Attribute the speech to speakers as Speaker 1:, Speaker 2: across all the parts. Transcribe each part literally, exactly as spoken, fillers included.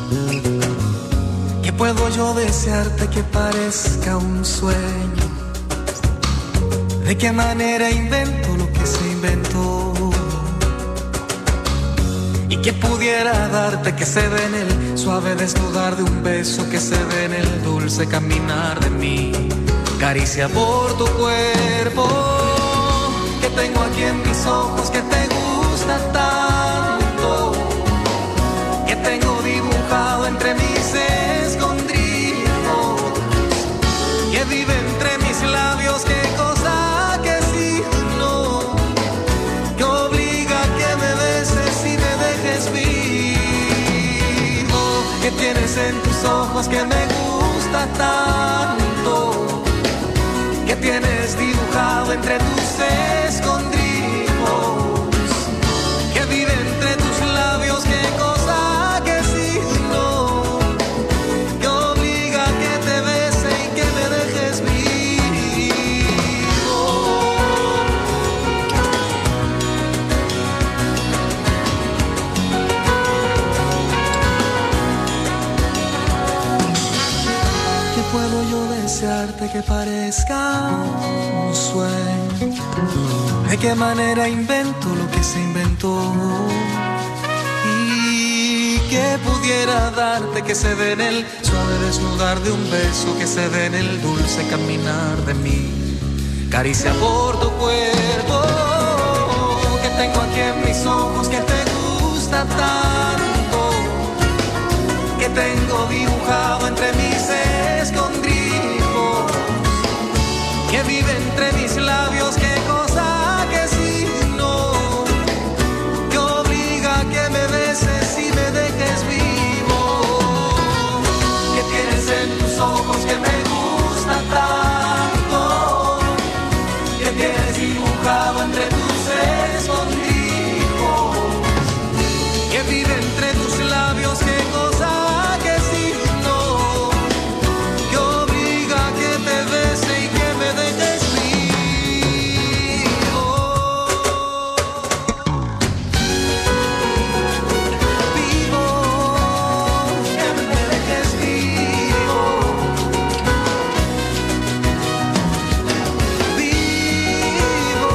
Speaker 1: ¿Qué puedo yo desearte que parezca un sueño? ¿De qué manera invento lo que se inventó? Y que pudiera darte que se ve en el suave desnudar de un beso, que se ve en el dulce caminar de mi caricia por tu cuerpo, que tengo aquí en mis ojos, que te gusta tanto, que tengo dibujado entre mis escondrijos, que vive entre mis labios, que cosa que signo, que obliga a que me beses y me dejes vivo, que tienes en tus ojos que me gusta tanto, que tienes dibujado entre tus escondrijos, que vive entre tus labios, que cosa que signo, que obliga a que te bese y que me dejes vivo. ¿Qué puedo yo desearte que parezca un sueño? ¿De qué manera invento lo que se inventó? Y que pudiera darte que se ve en el suave desnudar de un beso, que se ve en el dulce caminar de mi caricia por tu cuerpo, que tengo aquí en mis ojos, que te gusta tanto, que tengo dibujado entre mis escondrijos, que vive entre mis labios, que cosa que signo, que obliga a que me beses y me dejes vivo, que tienes en tus ojos que me gusta tanto, que tienes dibujado entre tus escondrijos, que vive entre tus labios, que cosa que signo, que obliga a que te bese y que me dejes vivo. Vivo, que me dejes vivo. Vivo,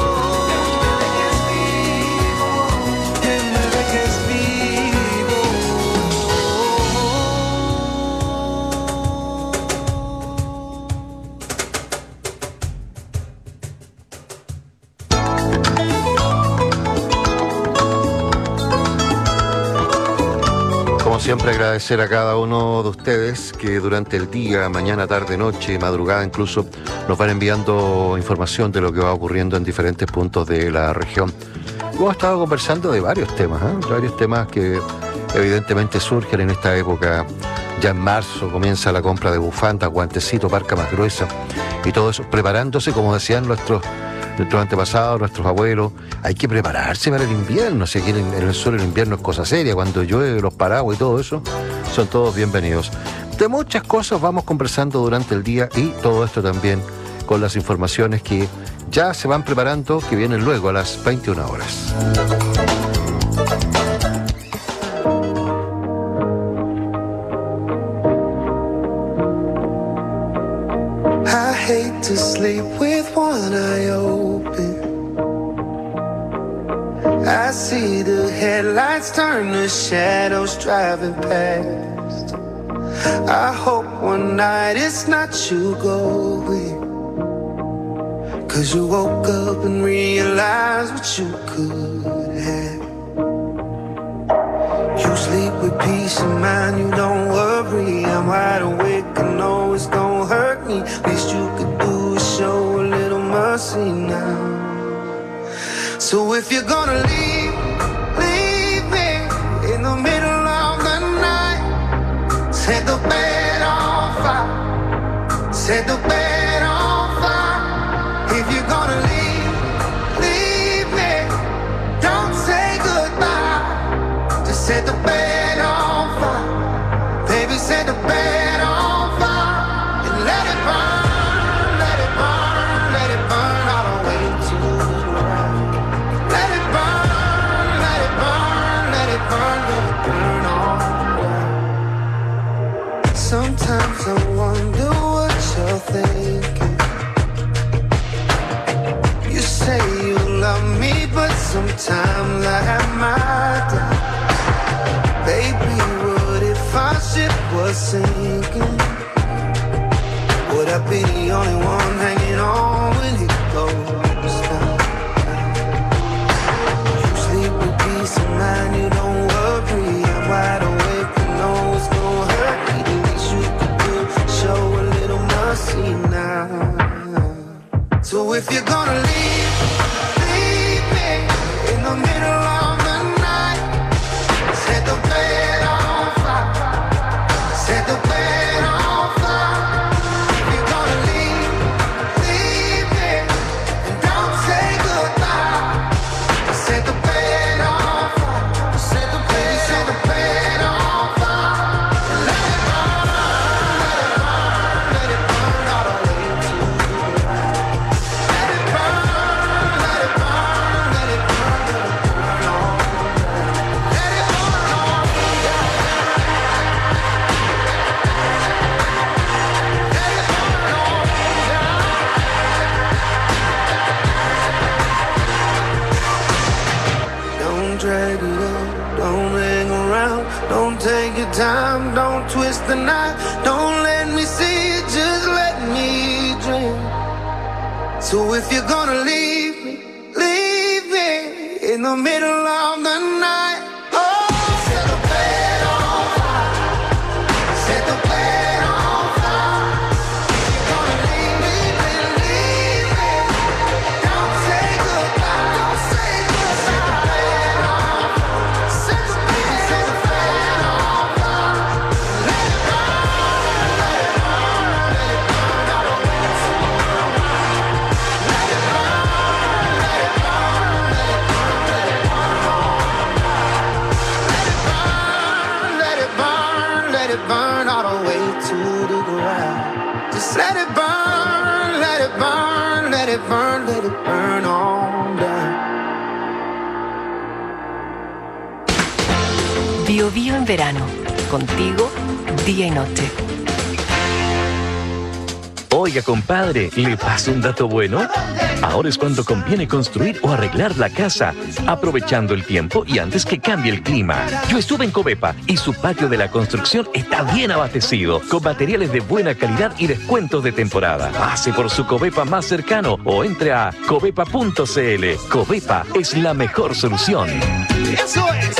Speaker 1: que me dejes vivo.
Speaker 2: Como siempre, agradecer a cada uno de ustedes que durante el día, mañana, tarde, noche, madrugada incluso, nos van enviando información de lo que va ocurriendo en diferentes puntos de la región. Hemos estado conversando de varios temas, ¿eh? varios temas que evidentemente surgen en esta época. Ya en marzo comienza la compra de bufandas, guantecito, parca más gruesa y todo eso, preparándose, como decían nuestros nuestros antepasados, nuestros abuelos. Hay que prepararse para el invierno. Si aquí en el sur el invierno es cosa seria, cuando llueve, los paraguas y todo eso, son todos bienvenidos. De muchas cosas vamos conversando durante el día, y todo esto también con las informaciones que ya se van preparando, que vienen luego a las veintiuna horas.
Speaker 1: I hate to sleep with one eye open. I see the headlights turn to shadows driving past. I hope one night it's not you going, 'cause you woke up and realized what you could have. You sleep with peace of mind, you don't worry. I'm wide awake, I know it's gonna hurt me. Least you could do is show a little mercy now. So if you're gonna leave, leave me in the middle of the night. Set the bed on fire, set the bed on fire. If you're gonna leave, leave me, don't say goodbye. Just set the bed on fire, baby, set the bed on fire. And let it burn, let it burn, let it burn all the way to the ground. Let it burn, let it burn, let it burn, let it burn all the way. Sometimes I wonder what you're thinking. You say you love me, but sometimes I have my doubts. Baby, what if our ship was sinking? Would I be the only one hanging on when it goes down? You sleep with peace of mind, you don't worry. I'm wide awake, you know it's gonna hurt me. The least you could do, show a little mercy now. So if you're gonna leave, leave me in the middle of the night. Set the bed on fire. Set the bed on fire. If you're gonna leave, leave me and don't say goodbye. Set the bed on fire. Set the bed, set the bed on fire. And let it burn, let it burn, let it burn all the way to the light. Let it burn, let it burn, let it burn, let it burn all night. Let it burn all night. Let it burn all night. Don't drag it up, don't hang around, don't take your time, don't twist the knife, don't let me see it, just let me dream. So if you're gonna leave me, leave me in the middle of the night. Oh, set the bed on fire, set the bed on fire. If you're gonna leave me, leave me, leave me. Don't say goodbye, don't say goodbye. Set the bed on fire, set the bed, set the bed on fire. Let it burn, let it burn, let it burn all the way to the light. Let it burn, let it burn, let it burn, let it burn all night. Let it burn, let it burn, let it burn all the way to the ground. Just let it burn, let it burn, let it burn, let it burn all down.
Speaker 3: Bio Bio en verano. Contigo, día y noche.
Speaker 4: Oiga, compadre, ¿le paso un dato bueno? Ahora es cuando conviene construir o arreglar la casa, aprovechando el tiempo y antes que cambie el clima. Yo estuve en Covepa y su patio de la construcción está bien abastecido, con materiales de buena calidad y descuentos de temporada. Pase por su Covepa más cercano o entre a covepa punto c l. Covepa es la mejor solución.
Speaker 1: Eso es.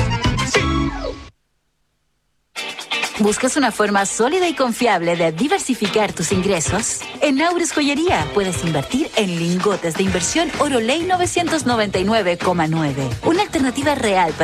Speaker 5: ¿Buscas una forma sólida y confiable de diversificar tus ingresos? En Naures Joyería puedes invertir en lingotes de inversión Oro Ley novecientos noventa y nueve coma nueve. Una alternativa real para